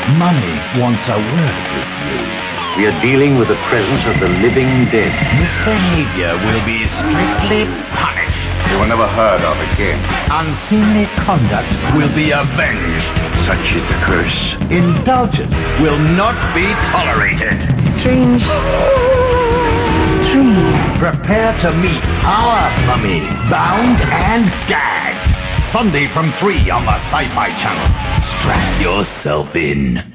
Money wants a word with you. We are dealing with the presence of the living dead. Misbehavior will be strictly punished. They were never heard of again. Unseemly conduct will be avenged. Such is the curse. Indulgence will not be tolerated. Strange. Prepare to meet our mummy, bound and gagged. Sunday from 3 on the Sci-Fi Channel. Strap yourself in.